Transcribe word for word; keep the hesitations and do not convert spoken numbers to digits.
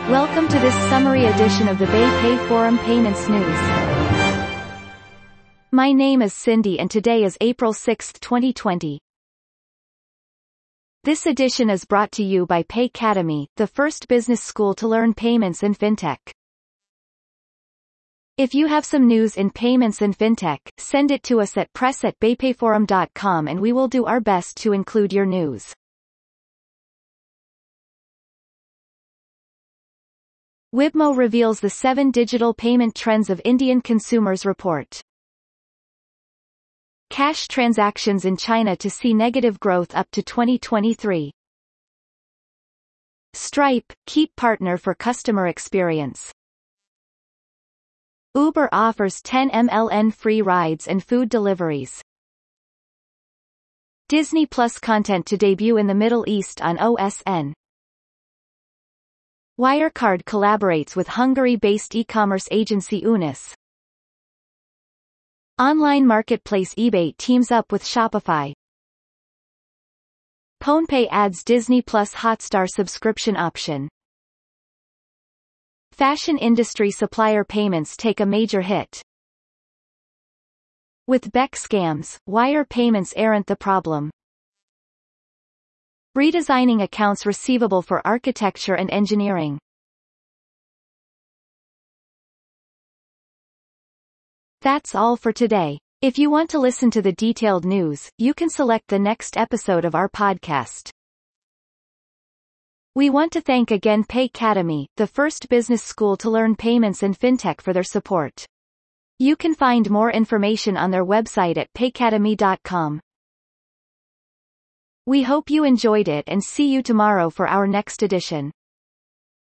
Welcome to this summary edition of the BayPay Forum Payments News. My name is Cindy and today is April sixth, twenty twenty. This edition is brought to you by Paycademy, the first business school to learn payments and fintech. If you have some news in payments and fintech, send it to us at press at baypayforum dot com and we will do our best to include your news. Wibmo reveals the seven digital payment trends of Indian consumers report. Cash transactions in China to see negative growth up to twenty twenty-three. Stripe, keep partner for customer experience. Uber offers ten M L N free rides and food deliveries. Disney Plus content to debut in the Middle East on O S N. Wirecard collaborates with Hungary-based e-commerce agency Unis. Online marketplace eBay teams up with Shopify. PhonePe adds Disney Plus Hotstar subscription option. Fashion industry supplier payments take a major hit. With Beck scams, wire payments aren't the problem. Redesigning accounts receivable for architecture and engineering. That's all for today. If you want to listen to the detailed news, you can select the next episode of our podcast. We want to thank again Paycademy, the first business school to learn payments and fintech, for their support. You can find more information on their website at paycademy dot com. We hope you enjoyed it and see you tomorrow for our next edition.